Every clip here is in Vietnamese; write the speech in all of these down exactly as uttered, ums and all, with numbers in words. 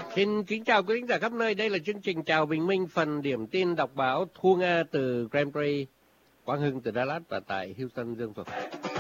Xin kính chào quý khán giả khắp nơi. Đây là chương trình Chào Bình Minh, phần điểm tin đọc báo Thu Nga từ Grand Prix, Quang Hưng từ Dallas và tại Houston, Dương Phục.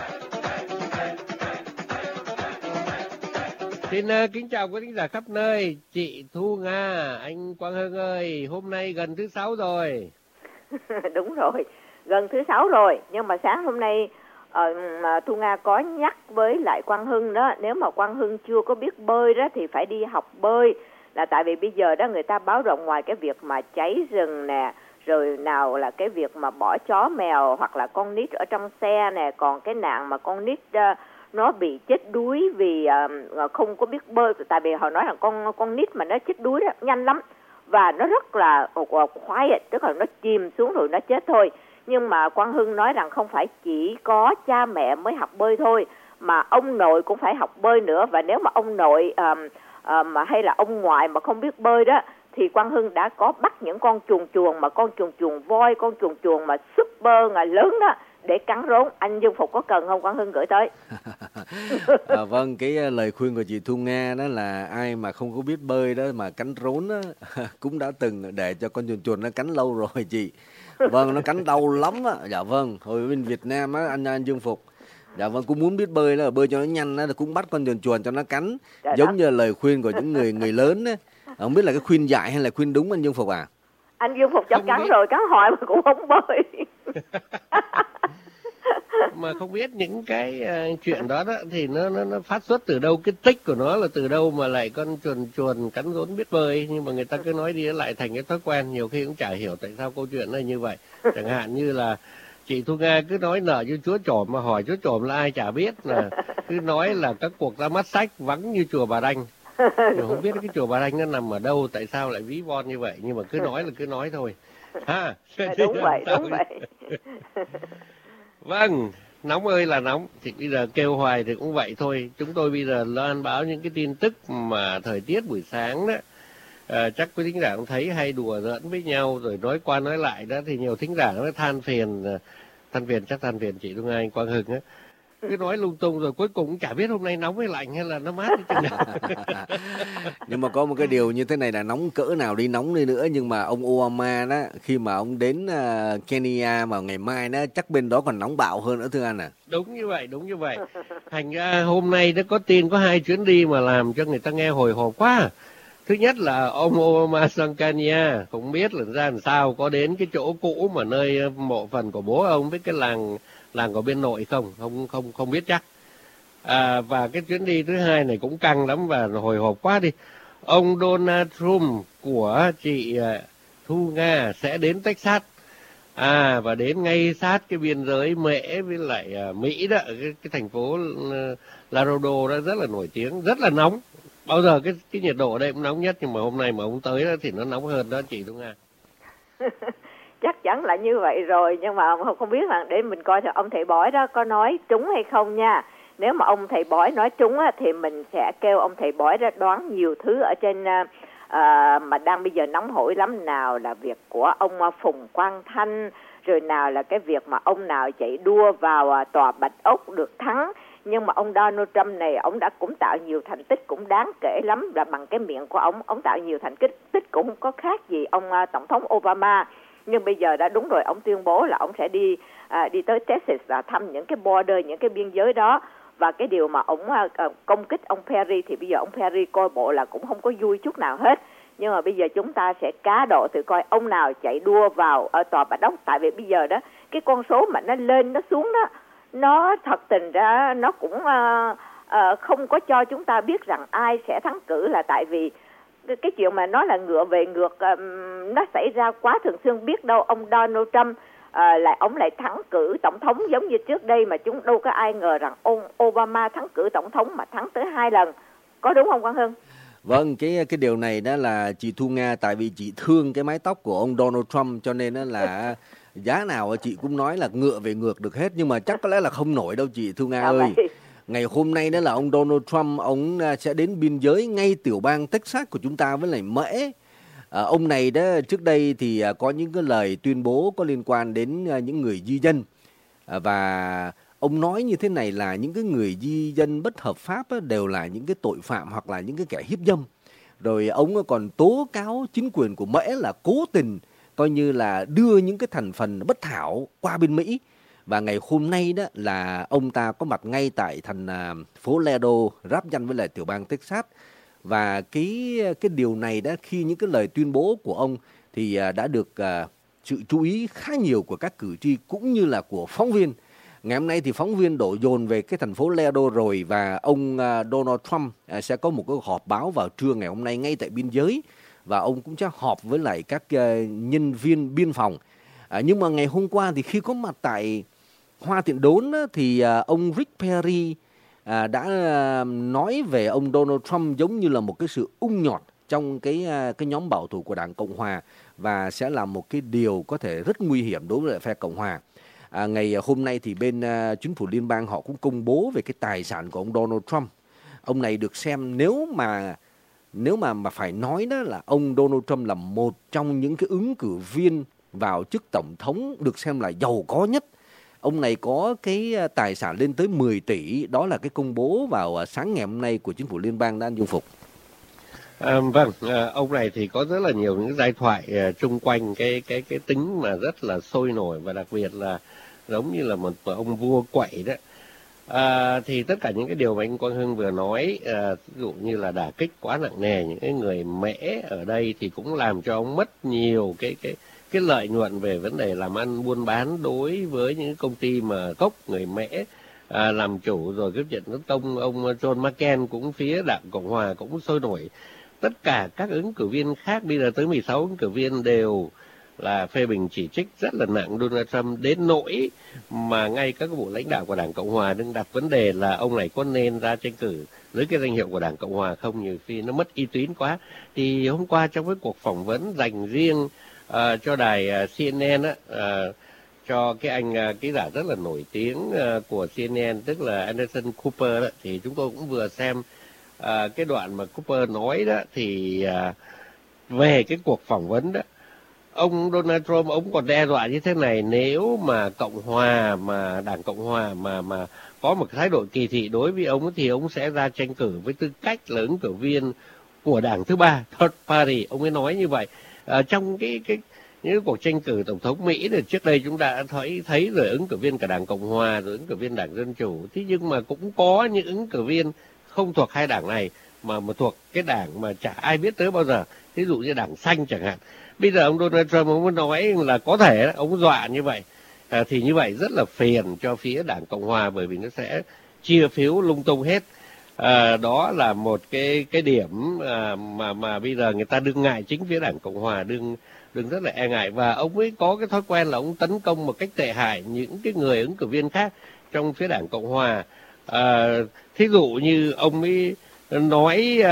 Xin uh, kính chào quý khán giả khắp nơi. Chị Thu Nga, anh Quang Hưng ơi, hôm nay gần thứ sáu rồi. Đúng rồi, gần thứ sáu rồi. Nhưng mà sáng hôm nay uh, Thu Nga có nhắc với lại Quang Hưng đó, nếu mà Quang Hưng chưa có biết bơi đó thì phải đi học bơi. Là tại vì bây giờ đó người ta báo động ngoài cái việc mà cháy rừng nè, rồi nào là cái việc mà bỏ chó mèo hoặc là con nít ở trong xe nè, còn cái nạn mà con nít uh, nó bị chết đuối vì uh, không có biết bơi. Tại vì họ nói là con con nít mà nó chết đuối đó nhanh lắm và nó rất là uh, quiet, tức là nó chìm xuống rồi nó chết thôi. Nhưng mà Quang Hưng nói rằng không phải chỉ có cha mẹ mới học bơi thôi, mà ông nội cũng phải học bơi nữa. Và nếu mà ông nội uh, À, mà hay là ông ngoại mà không biết bơi đó thì Quang Hưng đã có bắt những con chuồn chuồn mà con chuồn chuồn voi, con chuồn chuồn mà super là lớn đó để cắn rốn. Anh Dương Phục có cần không Quang Hưng gửi tới? à, vâng, cái lời khuyên của chị Thu Nga đó là ai mà không có biết bơi đó mà cắn rốn đó cũng đã từng để cho con chuồn chuồn nó cắn lâu rồi chị. Vâng, nó cắn đau lắm á. Dạ vâng, hồi bên Việt Nam á anh anh Dương Phục. Dạ vâng, cũng muốn biết bơi là bơi cho nó nhanh á, cũng bắt con chuồn chuồn cho nó cắn. Trời giống đó. Như lời khuyên của những người người lớn á. Không biết là cái khuyên dại hay là khuyên đúng anh Dương Phục à? Anh Dương Phục cho cắn biết. Rồi cắn hoài mà cũng không bơi. Mà không biết những cái uh, chuyện đó, đó thì nó, nó nó phát xuất từ đâu, cái tích của nó là từ đâu mà lại con chuồn chuồn cắn rốn biết bơi. Nhưng mà người ta cứ nói đi lại thành cái thói quen, nhiều khi cũng chả hiểu tại sao câu chuyện này như vậy. Chẳng hạn như là chị Thu Nga cứ nói nợ như chúa trổm mà hỏi chúa trổm là ai chả biết, là cứ nói là các cuộc ra mắt sách vắng như chùa Bà Đanh. Nhưng không biết cái chùa Bà Đanh nó nằm ở đâu, tại sao lại ví von như vậy, nhưng mà cứ nói là cứ nói thôi. Ha. Đúng vậy, đúng vậy. Vâng, nóng ơi là nóng, thì bây giờ kêu hoài thì cũng vậy thôi. Chúng tôi bây giờ loan báo những cái tin tức mà thời tiết buổi sáng đó. À, chắc quý thính giả cũng thấy hay đùa giỡn với nhau rồi nói qua nói lại đó, thì nhiều thính giả nó than phiền, than phiền chắc than phiền chị Dung Nga, anh Quang Hưng á, cứ nói lung tung rồi cuối cùng cũng chả biết hôm nay nóng hay lạnh hay là nó mát hay chừng nào. Nhưng mà có một cái điều như thế này là nóng cỡ nào đi nóng đi nữa, nhưng mà ông Obama đó khi mà ông đến uh, Kenya mà ngày mai đó chắc bên đó còn nóng bạo hơn nữa thưa anh à. Đúng như vậy, đúng như vậy. Thành ra hôm nay nó có tin có hai chuyến đi mà làm cho người ta nghe hồi hộp quá. Thứ nhất là ông Obama sang Kenya, không biết là ra làm sao, có đến cái chỗ cũ mà nơi mộ phần của bố ông với cái làng làng của bên nội không, không không không biết chắc. À, và cái chuyến đi thứ hai này cũng căng lắm và hồi hộp quá đi. Ông Donald Trump của chị Thu Nga sẽ đến Texas. À, và đến ngay sát cái biên giới Mễ với lại Mỹ đó, cái, cái thành phố Laredo đó rất là nổi tiếng, rất là nóng. Bao giờ cái cái nhiệt độ ở đây cũng nóng nhất, nhưng mà hôm nay mà ông tới đó thì nó nóng hơn đó chị, đúng không? Chắc chắn là như vậy rồi, nhưng mà không không biết là để mình coi thì ông thầy bói đó có nói trúng hay không nha. Nếu mà ông thầy bói nói trúng á, thì mình sẽ kêu ông thầy bói ra đoán nhiều thứ ở trên uh, mà đang bây giờ nóng hổi lắm. Nào là việc của ông Phùng Quang Thanh, rồi nào là cái việc mà ông nào chạy đua vào uh, tòa Bạch Ốc được thắng. Nhưng mà ông Donald Trump này, ông đã cũng tạo nhiều thành tích cũng đáng kể lắm, và bằng cái miệng của ông, ông tạo nhiều thành tích tích cũng không có khác gì ông uh, tổng thống Obama. Nhưng bây giờ đã đúng rồi, ông tuyên bố là ông sẽ đi uh, đi tới Texas và thăm những cái border, những cái biên giới đó. Và cái điều mà ông uh, công kích ông Perry thì bây giờ ông Perry coi bộ là cũng không có vui chút nào hết. Nhưng mà bây giờ chúng ta sẽ cá độ thử coi ông nào chạy đua vào ở tòa Bạch Ốc. Tại vì bây giờ đó cái con số mà nó lên nó xuống đó, nó thật tình ra nó cũng uh, uh, không có cho chúng ta biết rằng ai sẽ thắng cử, là tại vì cái, cái chuyện mà nói là ngựa về ngược um, nó xảy ra quá thường xuyên. Biết đâu ông Donald Trump uh, lại ông lại thắng cử tổng thống giống như trước đây, mà chúng đâu có ai ngờ rằng ông Obama thắng cử tổng thống mà thắng tới hai lần, có đúng không Quang Hưng? Vâng, cái cái điều này đó là chị Thu Nga, tại vì chị thương cái mái tóc của ông Donald Trump cho nên đó là giá nào chị cũng nói là ngựa về ngược được hết, nhưng mà chắc có lẽ là không nổi đâu chị Thu Nga ơi. Ngày hôm nay đó là ông Donald Trump, ông sẽ đến biên giới ngay tiểu bang Texas của chúng ta với lại Mễ. À, ông này đó trước đây thì có những cái lời tuyên bố có liên quan đến những người di dân. À, và ông nói như thế này là những cái người di dân bất hợp pháp đều là những cái tội phạm hoặc là những cái kẻ hiếp dâm. Rồi ông còn tố cáo chính quyền của Mễ là cố tình coi như là đưa những cái thành phần bất hảo qua bên Mỹ. Và ngày hôm nay đó là ông ta có mặt ngay tại thành phố Laredo, giáp danh với lại tiểu bang Texas. Và cái cái điều này đó, khi những cái lời tuyên bố của ông thì đã được uh, sự chú ý khá nhiều của các cử tri cũng như là của phóng viên. Ngày hôm nay thì phóng viên đổ dồn về cái thành phố Laredo rồi, và ông uh, Donald Trump uh, sẽ có một cái họp báo vào trưa ngày hôm nay ngay tại biên giới, và ông cũng sẽ họp với lại các uh, nhân viên biên phòng. Uh, nhưng mà ngày hôm qua thì khi có mặt tại Hoa Tiện Đốn uh, thì uh, ông Rick Perry À, đã à, nói về ông Donald Trump giống như là một cái sự ung nhọt trong cái à, cái nhóm bảo thủ của Đảng Cộng Hòa, và sẽ là một cái điều có thể rất nguy hiểm đối với phe Cộng Hòa. À, ngày hôm nay thì bên à, chính phủ liên bang họ cũng công bố về cái tài sản của ông Donald Trump. Ông này được xem, nếu mà nếu mà mà phải nói đó, là ông Donald Trump là một trong những cái ứng cử viên vào chức tổng thống được xem là giàu có nhất. Ông này có cái tài sản lên tới mười tỷ, đó là cái công bố vào sáng ngày hôm nay của chính phủ liên bang đã dung phục. À, vâng, à, ông này thì có rất là nhiều những giai thoại à, chung quanh cái cái cái tính mà rất là sôi nổi, và đặc biệt là giống như là một ông vua quậy đó. À, thì tất cả những cái điều mà anh Quang Hưng vừa nói, à, ví dụ như là đả kích quá nặng nề những cái người Mễ ở đây, thì cũng làm cho ông mất nhiều cái cái cái lợi nhuận về vấn đề làm ăn buôn bán đối với những công ty mà gốc người Mễ à, làm chủ. Rồi cái chuyện tấn công ông John McCain cũng phía Đảng Cộng Hòa cũng sôi nổi. Tất cả các ứng cử viên khác, bây giờ tới mười sáu ứng cử viên đều là phê bình chỉ trích rất là nặng Donald Trump, đến nỗi mà ngay các bộ lãnh đạo của Đảng Cộng Hòa đang đặt vấn đề là ông này có nên ra tranh cử với cái danh hiệu của Đảng Cộng Hòa không, nhiều khi nó mất uy tín quá. Thì hôm qua trong cái cuộc phỏng vấn dành riêng uh, cho đài uh, C N N á, uh, cho cái anh uh, ký giả rất là nổi tiếng uh, của C N N, tức là Anderson Cooper đó, thì chúng tôi cũng vừa xem uh, cái đoạn mà Cooper nói đó, thì uh, về cái cuộc phỏng vấn đó, ông Donald Trump ông còn đe dọa như thế này: nếu mà Cộng Hòa mà Đảng Cộng Hòa mà mà có một thái độ kỳ thị đối với ông thì ông sẽ ra tranh cử với tư cách là ứng cử viên của đảng thứ ba, third party. Ông ấy nói như vậy à, trong cái cái những cuộc tranh cử tổng thống Mỹ thì trước đây chúng ta đã thấy thấy rồi, ứng cử viên cả Đảng Cộng Hòa rồi ứng cử viên Đảng Dân Chủ. Thế nhưng mà cũng có những ứng cử viên không thuộc hai đảng này mà mà thuộc cái đảng mà chả ai biết tới bao giờ, ví dụ như Đảng Xanh chẳng hạn. Bây giờ ông Donald Trump ông mới nói là có thể ông dọa như vậy, à, thì như vậy rất là phiền cho phía Đảng Cộng Hòa, bởi vì nó sẽ chia phiếu lung tung hết. À, đó là một cái cái điểm à, mà mà bây giờ người ta đương ngại, chính phía Đảng Cộng Hòa đương đương rất là e ngại, và ông ấy có cái thói quen là ông tấn công một cách tệ hại những cái người ứng cử viên khác trong phía Đảng Cộng Hòa. À, thí dụ như ông ấy nói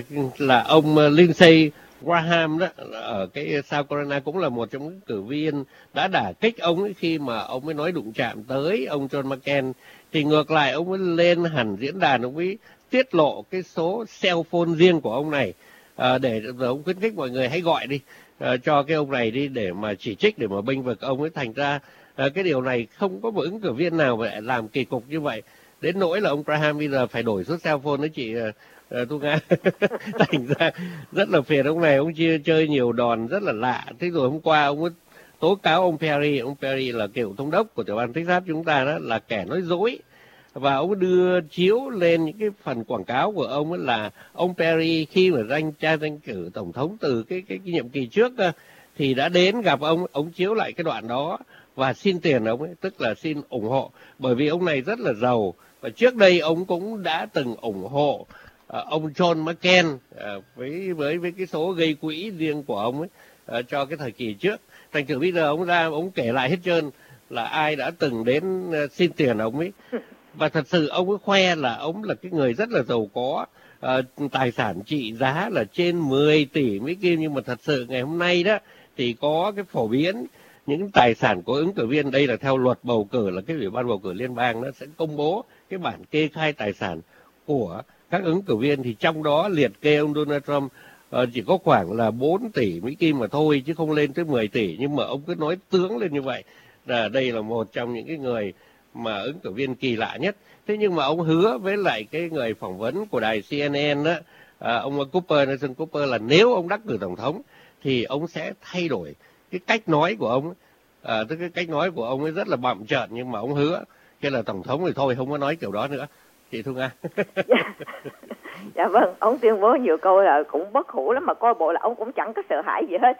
là ông Lindsey Graham đó ở cái South Carolina cũng là một trong những cử viên đã đả kích ông ấy khi mà ông ấy nói đụng chạm tới ông John McCain. Thì ngược lại ông ấy lên hẳn diễn đàn, ông ấy tiết lộ cái số cell phone riêng của ông này, à, để ông khuyến khích mọi người hãy gọi đi à, cho cái ông này đi để mà chỉ trích, để mà bênh vực ông ấy. Thành ra à, cái điều này không có một ứng cử viên nào mà lại làm kỳ cục như vậy, đến nỗi là ông Graham bây giờ phải đổi số cell phone đấy chị uh, Thu Nga. Thành ra rất là phiền ông này, ông chia chơi nhiều đòn rất là lạ. Thế rồi hôm qua ông ấy tố cáo ông Perry, ông Perry là cựu thống đốc của tiểu bang Texas chúng ta đó, là kẻ nói dối, và ông đưa chiếu lên những cái phần quảng cáo của ông ấy là ông Perry khi mà danh tra tranh cử tổng thống từ cái cái, cái nhiệm kỳ trước thì đã đến gặp ông, ông chiếu lại cái đoạn đó và xin tiền ông ấy, tức là xin ủng hộ, bởi vì ông này rất là giàu, và trước đây ông cũng đã từng ủng hộ uh, ông John McCain uh, với với với cái số gây quỹ riêng của ông ấy uh, cho cái thời kỳ trước. Thành thử bây giờ ông ra ông kể lại hết trơn là ai đã từng đến uh, xin tiền ông ấy, và thật sự ông ấy khoe là ông là cái người rất là giàu có, uh, tài sản trị giá là trên mười tỷ Mỹ Kim. Nhưng mà thật sự ngày hôm nay đó thì có cái phổ biến những tài sản của ứng cử viên, đây là theo luật bầu cử, là cái ủy ban bầu cử liên bang nó sẽ công bố cái bản kê khai tài sản của các ứng cử viên, thì trong đó liệt kê ông Donald Trump uh, chỉ có khoảng là bốn tỷ Mỹ Kim mà thôi, chứ không lên tới mười tỷ. Nhưng mà ông cứ nói tướng lên như vậy là đây là một trong những cái người mà ứng cử viên kỳ lạ nhất. Thế nhưng mà ông hứa với lại cái người phỏng vấn của đài C N N đó, à, ông Cooper, Nelson Cooper, là nếu ông đắc cử tổng thống thì ông sẽ thay đổi cái cách nói của ông. À, tức cái cách nói của ông ấy rất là bặm trợn, nhưng mà ông hứa khi là tổng thống thì thôi không có nói kiểu đó nữa. Chị Thu Nga. Dạ. Dạ vâng, ông tuyên bố nhiều câu là cũng bất hủ lắm, mà coi bộ là ông cũng chẳng có sợ hãi gì hết.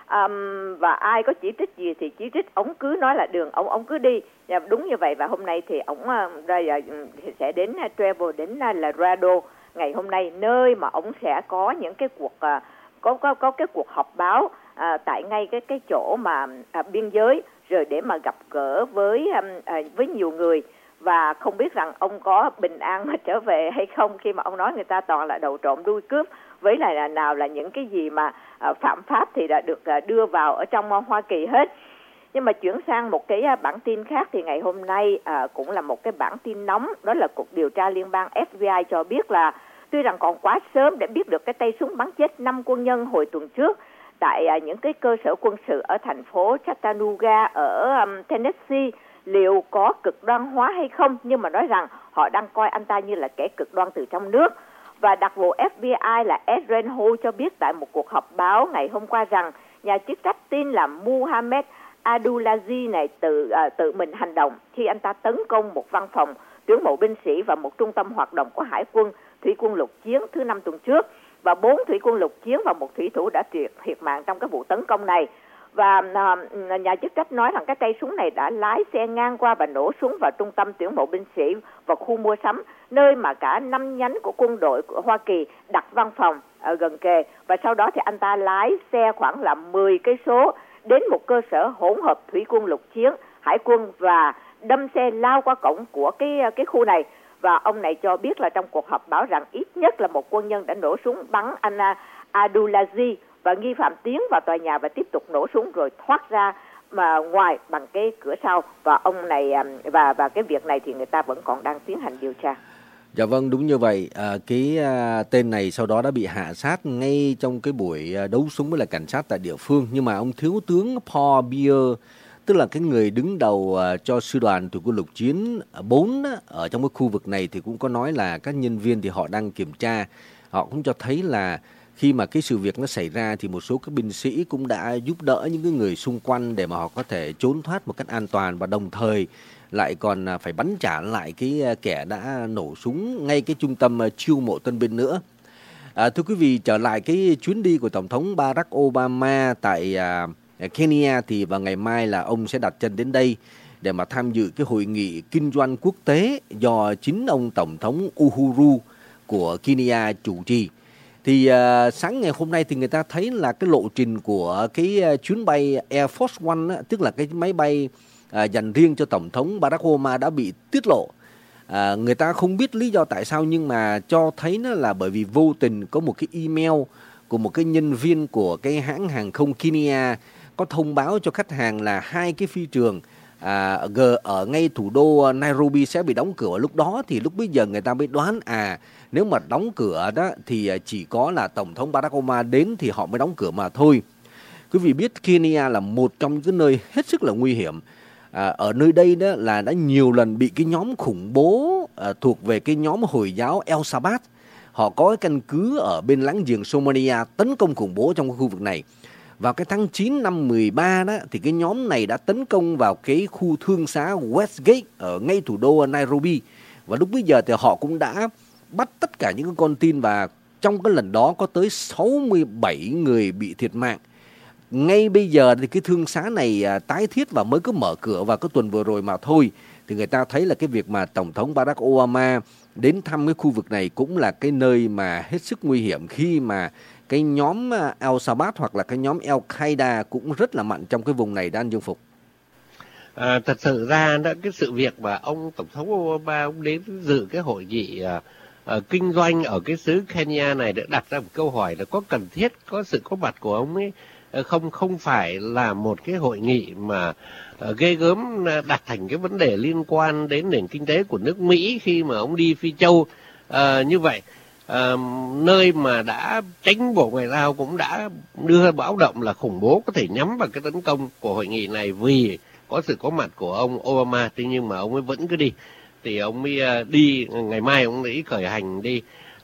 Um, và ai có chỉ trích gì thì chỉ trích, ông cứ nói là đường, ông ông cứ đi. Dạ, đúng như vậy. Và hôm nay thì ông uh, đây uh, sẽ đến uh, travel đến uh, Laredo ngày hôm nay, nơi mà ông sẽ có những cái cuộc uh, có có có cái cuộc họp báo uh, tại ngay cái cái chỗ mà uh, biên giới, rồi để mà gặp gỡ với um, uh, với nhiều người. Và không biết rằng ông có bình an mà trở về hay không, khi mà ông nói người ta toàn là đầu trộm đuôi cướp, với lại là nào là những cái gì mà uh, phạm pháp thì đã được uh, đưa vào ở trong uh, Hoa Kỳ hết. Nhưng mà chuyển sang một cái uh, bản tin khác thì ngày hôm nay uh, cũng là một cái bản tin nóng, đó là Cục Điều tra Liên bang F B I cho biết là tuy rằng còn quá sớm để biết được cái tay súng bắn chết năm quân nhân hồi tuần trước tại uh, những cái cơ sở quân sự ở thành phố Chattanooga ở um, Tennessee liệu có cực đoan hóa hay không, nhưng mà nói rằng họ đang coi anh ta như là kẻ cực đoan từ trong nước. Và đặc vụ F B I là Ed Renho cho biết tại một cuộc họp báo ngày hôm qua rằng nhà chức trách tin là Muhammad Abdulaziz này tự uh, tự mình hành động khi anh ta tấn công một văn phòng tuyển mộ binh sĩ và một trung tâm hoạt động của Hải quân Thủy quân lục chiến thứ năm tuần trước, và bốn thủy quân lục chiến và một thủy thủ đã thiệt thiệt mạng trong cái vụ tấn công này. Và uh, nhà chức trách nói rằng cái tay súng này đã lái xe ngang qua và nổ súng vào trung tâm tuyển mộ binh sĩ và khu mua sắm, nơi mà cả năm nhánh của quân đội của Hoa Kỳ đặt văn phòng ở gần kề. Và sau đó thì anh ta lái xe khoảng là mười cây số đến một cơ sở hỗn hợp thủy quân lục chiến, hải quân và đâm xe lao qua cổng của cái cái khu này. Và ông này cho biết là trong cuộc họp báo rằng ít nhất là một quân nhân đã nổ súng bắn anh Abdulaziz, và nghi phạm tiến vào tòa nhà và tiếp tục nổ súng rồi thoát ra mà ngoài bằng cái cửa sau. Và ông này và và cái việc này thì người ta vẫn còn đang tiến hành điều tra. Dạ vâng, đúng như vậy. À, cái à, tên này sau đó đã bị hạ sát ngay trong cái buổi à, đấu súng với lại cảnh sát tại địa phương. Nhưng mà ông thiếu tướng Paul Beer, tức là cái người đứng đầu à, cho sư đoàn thủy quân lục chiến bốn á, ở trong cái khu vực này, thì cũng có nói là các nhân viên thì họ đang kiểm tra. Họ cũng cho thấy là khi mà cái sự việc nó xảy ra thì một số các binh sĩ cũng đã giúp đỡ những cái người xung quanh để mà họ có thể trốn thoát một cách an toàn, và đồng thời lại còn phải bắn trả lại cái kẻ đã nổ súng ngay cái trung tâm chiêu mộ tân binh nữa. À, thưa quý vị, trở lại cái chuyến đi của Tổng thống Barack Obama tại à, Kenya, thì vào ngày mai là ông sẽ đặt chân đến đây để mà tham dự cái hội nghị kinh doanh quốc tế do chính ông Tổng thống Uhuru của Kenya chủ trì. Thì uh, sáng ngày hôm nay thì người ta thấy là cái lộ trình của cái uh, chuyến bay Air Force One á, tức là cái máy bay uh, dành riêng cho Tổng thống Barack Obama đã bị tiết lộ. Uh, người ta không biết lý do tại sao, nhưng mà cho thấy nó là bởi vì vô tình có một cái email của một cái nhân viên của cái hãng hàng không Kenya có thông báo cho khách hàng là hai cái phi trường à, ở ngay thủ đô Nairobi sẽ bị đóng cửa. Lúc đó thì lúc bây giờ người ta mới đoán à nếu mà đóng cửa đó thì chỉ có là Tổng thống Barack Obama đến thì họ mới đóng cửa mà thôi. Quý vị biết Kenya là một trong những nơi hết sức là nguy hiểm. À, ở nơi đây đó là đã nhiều lần bị cái nhóm khủng bố à, thuộc về cái nhóm Hồi giáo El-Shabaab, họ có cái căn cứ ở bên láng giềng Somalia, tấn công khủng bố trong cái khu vực này. Vào cái tháng chín năm mười ba đó thì cái nhóm này đã tấn công vào cái khu thương xá Westgate ở ngay thủ đô Nairobi. Và lúc bây giờ thì họ cũng đã bắt tất cả những con tin, và trong cái lần đó có tới sáu mươi bảy người bị thiệt mạng. Ngay bây giờ thì cái thương xá này à, tái thiết và mới có mở cửa vào cái tuần vừa rồi mà thôi. Thì người ta thấy là cái việc mà Tổng thống Barack Obama đến thăm cái khu vực này cũng là cái nơi mà hết sức nguy hiểm, khi mà cái nhóm Al-Shabaab hoặc là cái nhóm Al-Qaeda cũng rất là mạnh trong cái vùng này, đã anh Dương Phục. À, thật sự ra đó, cái sự việc mà ông Tổng thống Obama ông đến dự cái hội nghị à, à, kinh doanh ở cái xứ Kenya này, để đặt ra một câu hỏi là có cần thiết có sự có mặt của ông ấy không? Không phải là một cái hội nghị mà à, ghê gớm đặt thành cái vấn đề liên quan đến nền kinh tế của nước Mỹ khi mà ông đi Phi Châu à, như vậy. À, nơi mà đã tránh Bộ Ngoại giao cũng đã đưa báo động là khủng bố có thể nhắm vào cái tấn công của hội nghị này vì có sự có mặt của ông Obama. Thế nhưng mà ông ấy vẫn cứ đi, thì ông ấy đi ngày mai ông ấy khởi hành đi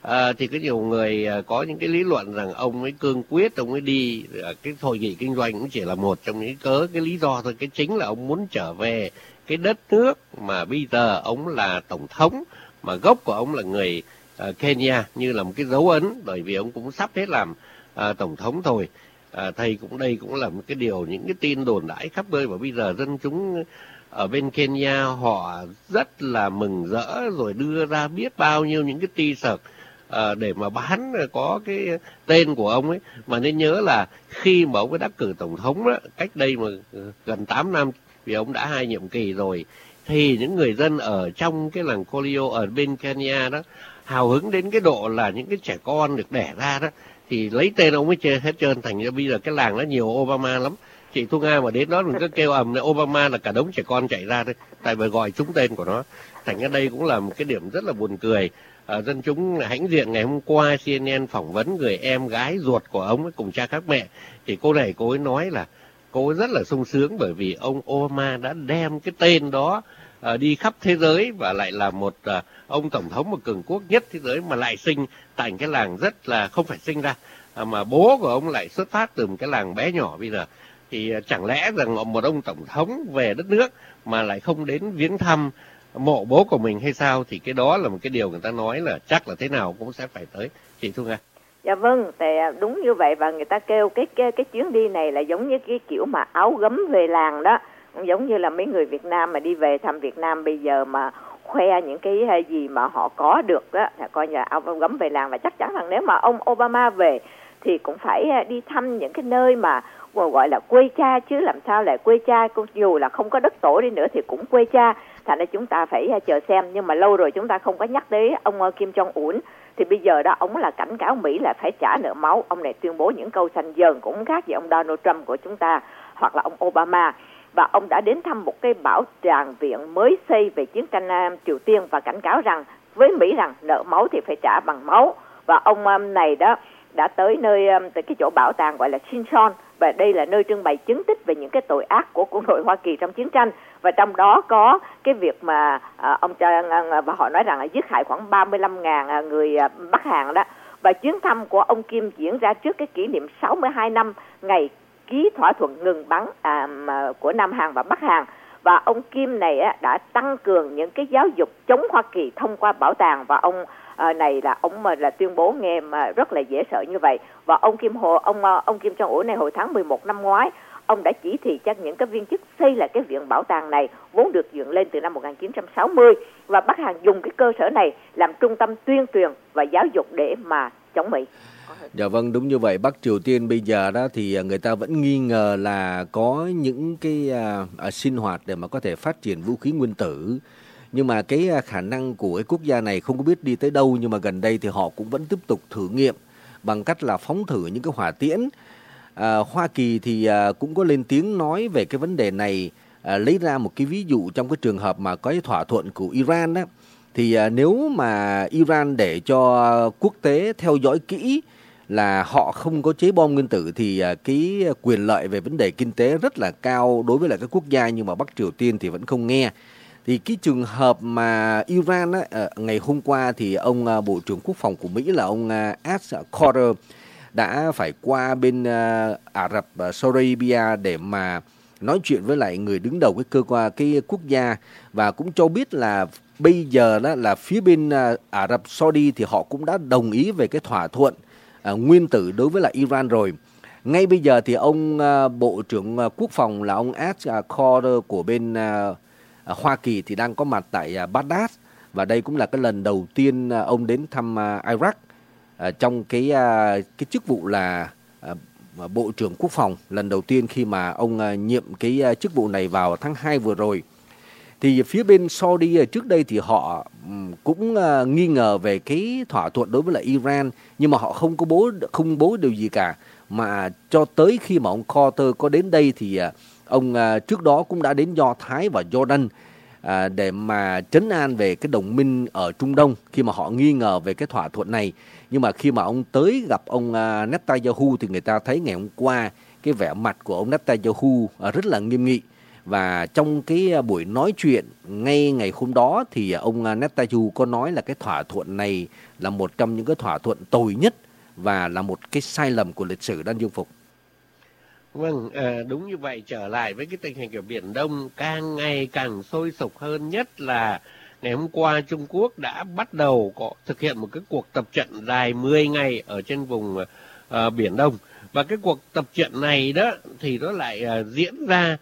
À, thì có nhiều người à, có những cái lý luận rằng ông ấy cương quyết, ông ấy đi à, cái hội nghị kinh doanh cũng chỉ là một trong những cớ cái lý do thôi. Cái chính là ông muốn trở về cái đất nước mà bây giờ ông là tổng thống, mà gốc của ông là người à, Kenya, như là một cái dấu ấn, bởi vì ông cũng sắp hết làm à, tổng thống thôi. À, thầy cũng đây cũng là một cái điều, những cái tin đồn đãi khắp nơi, và bây giờ dân chúng ở bên Kenya họ rất là mừng rỡ, rồi đưa ra biết bao nhiêu những cái t-shirt à, để mà bán có cái tên của ông ấy. Mà nên nhớ là khi mà ông ấy đắc cử tổng thống đó, cách đây mà gần tám năm, vì ông đã hai nhiệm kỳ rồi, thì những người dân ở trong cái làng Kolio ở bên Kenya đó hào hứng đến cái độ là những cái trẻ con được đẻ ra đó thì lấy tên ông ấy chơi hết trơn. Thành ra bây giờ cái làng nó nhiều Obama lắm. Chị Thu Nga mà đến đó đừng có kêu ầm này Obama là cả đống trẻ con chạy ra đấy, tại vì gọi trúng tên của nó. Thành ra đây cũng là một cái điểm rất là buồn cười. À, dân chúng hãnh diện ngày hôm qua xê en en phỏng vấn người em gái ruột của ông ấy cùng cha khác mẹ, thì cô này cô ấy nói là cô ấy rất là sung sướng bởi vì ông Obama đã đem cái tên đó à, đi khắp thế giới, và lại là một à, ông tổng thống mà cường quốc nhất thế giới, mà lại sinh tại cái làng rất là không phải sinh ra, à, mà bố của ông lại xuất phát từ một cái làng bé nhỏ bây giờ. Thì chẳng lẽ rằng một ông tổng thống về đất nước mà lại không đến viếng thăm mộ bố của mình hay sao? Thì cái đó là một cái điều người ta nói là chắc là thế nào cũng sẽ phải tới. Chị Thu Nga. Dạ vâng, thì đúng như vậy, và người ta kêu cái cái cái chuyến đi này là giống như cái kiểu mà áo gấm về làng đó, giống như là mấy người Việt Nam mà đi về thăm Việt Nam bây giờ mà khoe những cái gì mà họ có được đó, là coi như là áo gấm về làng. Và chắc chắn rằng nếu mà ông Obama về thì cũng phải đi thăm những cái nơi mà gọi là quê cha, chứ làm sao lại quê cha, dù là không có đất tổ đi nữa thì cũng quê cha. Thành ra chúng ta phải chờ xem. Nhưng mà lâu rồi chúng ta không có nhắc đến ông Kim Jong-un, thì bây giờ đó ông là cảnh cáo Mỹ là phải trả nợ máu. Ông này tuyên bố những câu xanh dờn cũng khác với ông Donald Trump của chúng ta hoặc là ông Obama. Và ông đã đến thăm một cái bảo tàng viện mới xây về chiến tranh Nam Triều Tiên và cảnh cáo rằng với Mỹ rằng nợ máu thì phải trả bằng máu. Và ông này đó đã tới nơi tới cái chỗ bảo tàng gọi là Chinchon, và đây là nơi trưng bày chứng tích về những cái tội ác của quân đội Hoa Kỳ trong chiến tranh, và trong đó có cái việc mà à, ông và họ nói rằng là giết hại khoảng ba mươi lăm nghìn người Bắc Hàn đó. Và chuyến thăm của ông Kim diễn ra trước cái kỷ niệm sáu mươi hai năm ngày ký thỏa thuận ngừng bắn à, mà, của Nam Hàn và Bắc Hàn. Và ông Kim này á, đã tăng cường những cái giáo dục chống Hoa Kỳ thông qua bảo tàng, và ông à, này là ông mà là tuyên bố nghe mà rất là dễ sợ như vậy. Và ông Kim Hồ ông ông Kim Jong Un này hồi tháng mười một năm ngoái, ông đã chỉ thị cho những cái viên chức xây lại cái viện bảo tàng này vốn được dựng lên từ năm một nghìn chín trăm sáu mươi, và Bắc Hàn dùng cái cơ sở này làm trung tâm tuyên truyền và giáo dục để mà chống Mỹ. Dạ vâng, đúng như vậy. Bắc Triều Tiên bây giờ đó thì người ta vẫn nghi ngờ là có những cái à, à, sinh hoạt để mà có thể phát triển vũ khí nguyên tử. Nhưng mà cái khả năng của cái quốc gia này không có biết đi tới đâu, nhưng mà gần đây thì họ cũng vẫn tiếp tục thử nghiệm bằng cách là phóng thử những cái hỏa tiễn. À, Hoa Kỳ thì à, cũng có lên tiếng nói về cái vấn đề này, à, lấy ra một cái ví dụ trong cái trường hợp mà có cái thỏa thuận của Iran đó. Thì à, nếu mà Iran để cho quốc tế theo dõi kỹ là họ không có chế bom nguyên tử thì à, cái quyền lợi về vấn đề kinh tế rất là cao đối với lại các quốc gia, nhưng mà Bắc Triều Tiên thì vẫn không nghe. Thì cái trường hợp mà Iran á, ngày hôm qua thì ông Bộ trưởng Quốc phòng của Mỹ là ông Ash Carter đã phải qua bên Ả Rập Saudi Arabia để mà nói chuyện với lại người đứng đầu cái cơ quan cái quốc gia, và cũng cho biết là bây giờ đó là phía bên Ả Rập Saudi thì họ cũng đã đồng ý về cái thỏa thuận à, nguyên tử đối với lại Iran rồi. Ngay bây giờ thì ông Bộ trưởng Quốc phòng là ông Ash Carter của bên Hoa Kỳ thì đang có mặt tại Baghdad, và đây cũng là cái lần đầu tiên ông đến thăm Iraq trong cái cái chức vụ là Bộ trưởng Quốc phòng, lần đầu tiên khi mà ông nhiệm cái chức vụ này vào tháng hai vừa rồi. Thì phía bên Saudi trước đây thì họ cũng nghi ngờ về cái thỏa thuận đối với lại Iran, nhưng mà họ không có bố không bố điều gì cả, mà cho tới khi mà ông Carter có đến đây thì ông trước đó cũng đã đến Do Thái và Jordan à, để mà trấn an về cái đồng minh ở Trung Đông khi mà họ nghi ngờ về cái thỏa thuận này. Nhưng mà khi mà ông tới gặp ông Netanyahu thì người ta thấy ngày hôm qua cái vẻ mặt của ông Netanyahu rất là nghiêm nghị, Và trong cái buổi nói chuyện ngay ngày hôm đó thì ông Netanyahu có nói là cái thỏa thuận này là một trong những cái thỏa thuận tồi nhất và là một cái sai lầm của lịch sử, Đan Dương Phục. Vâng, à, đúng như vậy. Trở lại với cái tình hình ở Biển Đông càng ngày càng sôi sục hơn, nhất là ngày hôm qua Trung Quốc đã bắt đầu có thực hiện một cái cuộc tập trận dài mười ngày ở trên vùng uh, Biển Đông. Và cái cuộc tập trận này đó thì nó lại uh, diễn ra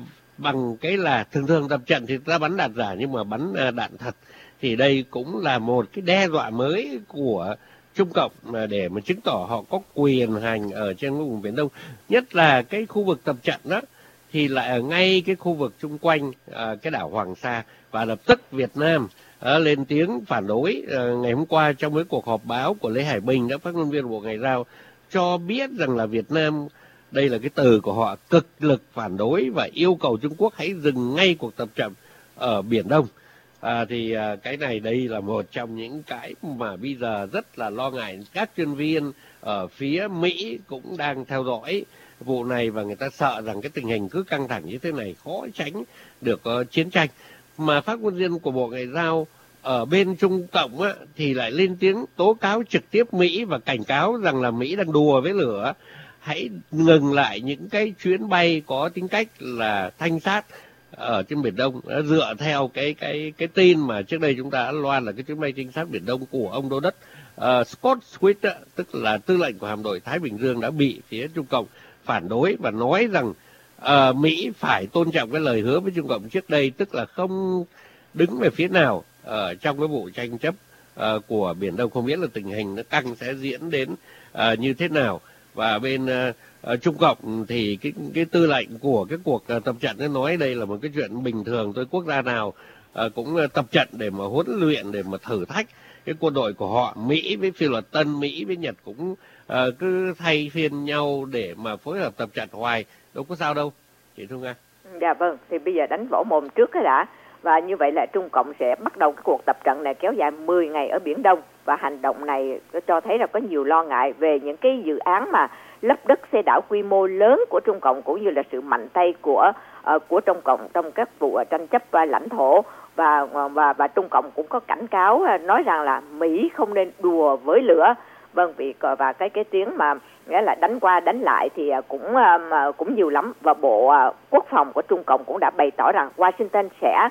bằng cái là thường thường tập trận thì ta bắn đạn giả nhưng mà bắn uh, đạn thật. Thì đây cũng là một cái đe dọa mới của Trung Cộng để mà chứng tỏ họ có quyền hành ở trên vùng Biển Đông. Nhất là cái khu vực tập trận đó thì lại ở ngay cái khu vực chung quanh à, cái đảo Hoàng Sa. Và lập tức Việt Nam à, lên tiếng phản đối. À, ngày hôm qua trong cái cuộc họp báo của Lê Hải Bình, đã phát ngôn viên Bộ Ngoại giao, cho biết rằng là Việt Nam, đây là cái từ của họ, cực lực phản đối và yêu cầu Trung Quốc hãy dừng ngay cuộc tập trận ở Biển Đông. À, thì à, cái này đây là một trong những cái mà bây giờ rất là lo ngại. Các chuyên viên ở phía Mỹ cũng đang theo dõi vụ này và người ta sợ rằng cái tình hình cứ căng thẳng như thế này khó tránh được uh, chiến tranh. Mà phát ngôn viên của Bộ Ngoại giao ở bên Trung Cộng á, thì lại lên tiếng tố cáo trực tiếp Mỹ và cảnh cáo rằng là Mỹ đang đùa với lửa, hãy ngừng lại những cái chuyến bay có tính cách là thanh sát ở trên Biển Đông, dựa theo cái cái cái tin mà trước đây chúng ta đã loan là cái chuyến bay trinh sát Biển Đông của ông Đô Đốc uh, Scott Swift, tức là tư lệnh của hạm đội Thái Bình Dương, đã bị phía Trung Cộng phản đối và nói rằng uh, Mỹ phải tôn trọng cái lời hứa với Trung Cộng trước đây, tức là không đứng về phía nào ở uh, trong cái vụ tranh chấp uh, của Biển Đông. Không biết là tình hình nó căng sẽ diễn đến uh, như thế nào. Và bên uh, uh, Trung Cộng thì cái cái tư lệnh của cái cuộc uh, tập trận nó nói đây là một cái chuyện bình thường thôi, quốc gia nào uh, cũng uh, tập trận để mà huấn luyện, để mà thử thách cái quân đội của họ. Mỹ với Phi Luật Tân, Mỹ với Nhật cũng uh, cứ thay phiên nhau để mà phối hợp tập trận hoài, đâu có sao đâu, chị Thu Nga. Dạ vâng, thì bây giờ đánh võ mồm trước cái đã. Và như vậy là Trung Cộng sẽ bắt đầu cái cuộc tập trận này kéo dài mười ngày ở Biển Đông. Và hành động này cho thấy là có nhiều lo ngại về những cái dự án mà lấp đất xây đảo quy mô lớn của Trung Cộng, cũng như là sự mạnh tay của uh, của Trung Cộng trong các vụ tranh chấp uh, lãnh thổ. Và, và và Trung Cộng cũng có cảnh cáo uh, nói rằng là Mỹ không nên đùa với lửa. Vâng, vì và cái cái tiếng mà nghĩa là đánh qua đánh lại thì cũng uh, cũng nhiều lắm. Và Bộ uh, Quốc phòng của Trung Cộng cũng đã bày tỏ rằng Washington sẽ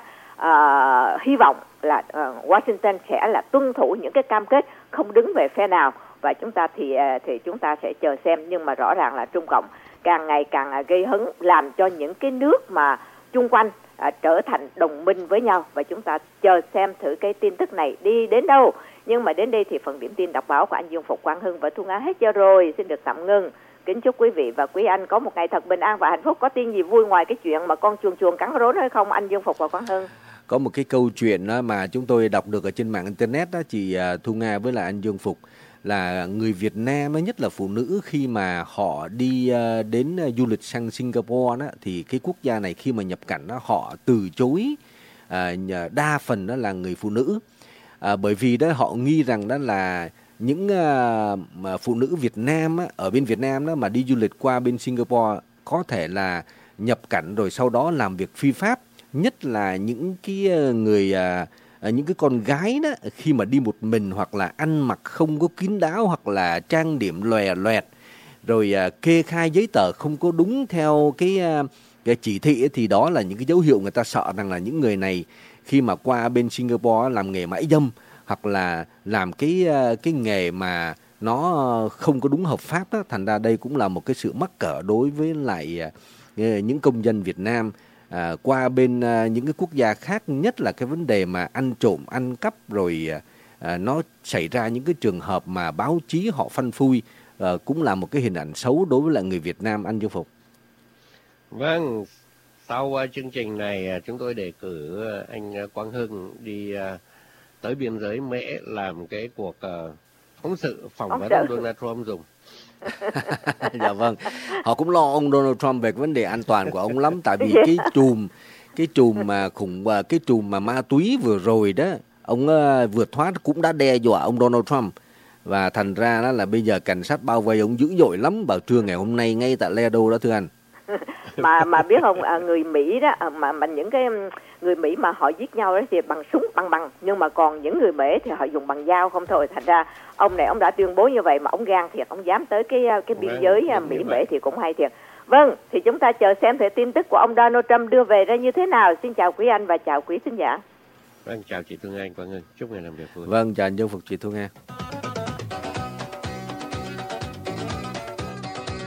uh, hy vọng là uh, Washington sẽ là tuân thủ những cái cam kết không đứng về phe nào. Và chúng ta thì uh, thì chúng ta sẽ chờ xem. Nhưng mà rõ ràng là Trung Cộng càng ngày càng uh, gây hấn, làm cho những cái nước mà chung quanh uh, trở thành đồng minh với nhau. Và chúng ta chờ xem thử cái tin tức này đi đến đâu. Nhưng mà đến đây thì phần điểm tin đọc báo của anh Dương Phục, Quang Hưng và Thu Nga hết giờ rồi. Xin được tạm ngưng. Kính chúc quý vị và quý anh có một ngày thật bình an và hạnh phúc. Có tin gì vui ngoài cái chuyện mà con chuồn chuồn cắn rốn hay không, anh Dương Phục và Quang Hưng? Có một cái câu chuyện mà chúng tôi đọc được ở trên mạng Internet đó, chị Thu Nga với lại anh Dương Phục, là người Việt Nam, nhất là phụ nữ, khi mà họ đi đến du lịch sang Singapore đó, thì cái quốc gia này khi mà nhập cảnh đó, họ từ chối đa phần đó là người phụ nữ. À, bởi vì đó họ nghi rằng đó là những uh, mà phụ nữ Việt Nam á, ở bên Việt Nam đó mà đi du lịch qua bên Singapore có thể là nhập cảnh rồi sau đó làm việc phi pháp, nhất là những cái người uh, những cái con gái đó khi mà đi một mình hoặc là ăn mặc không có kín đáo hoặc là trang điểm lòe loẹt rồi uh, kê khai giấy tờ không có đúng theo cái, uh, cái chỉ thị, thì đó là những cái dấu hiệu người ta sợ rằng là những người này khi mà qua bên Singapore làm nghề mãi dâm hoặc là làm cái cái nghề mà nó không có đúng hợp pháp đó, thành ra đây cũng là một cái sự mắc cỡ đối với lại những công dân Việt Nam à, qua bên những cái quốc gia khác, nhất là cái vấn đề mà ăn trộm, ăn cắp, rồi à, nó xảy ra những cái trường hợp mà báo chí họ phanh phui, à, cũng là một cái hình ảnh xấu đối với lại người Việt Nam, anh Dương Phục. Vâng. Sau uh, chương trình này uh, chúng tôi đề cử uh, anh uh, Quang Hưng đi uh, tới biên giới Mễ làm cái cuộc uh, phóng sự phỏng vấn ông Donald Trump dùng. Dạ vâng. Họ cũng lo ông Donald Trump về cái vấn đề an toàn của ông lắm, tại vì cái chùm cái chùm mà khủng cái chùm mà ma túy vừa rồi đó, ông uh, vượt thoát cũng đã đe dọa ông Donald Trump. Và thành ra đó là bây giờ cảnh sát bao vây ông dữ dội lắm, vào trưa ngày hôm nay ngay tại Laredo đó thưa anh. mà mà biết không, à, người Mỹ đó, à, mà mà những cái người Mỹ mà họ giết nhau đó thì bằng súng bằng bằng, nhưng mà còn những người Mễ thì họ dùng bằng dao không thôi. Thành ra ông này ông đã tuyên bố như vậy mà ông gan thiệt, ông dám tới cái cái biên Vâng, giới đúng Mỹ như Mễ vậy. thì cũng hay thiệt. Vâng, thì chúng ta chờ xem thử tin tức của ông Donald Trump đưa về ra như thế nào. Xin chào quý anh và chào quý thính giả. Vâng, chào chị Thương Anh, Quang Ngân, chúc ngày làm việc vui. Vâng, chào anh Dân Phục, chị Thu Nga.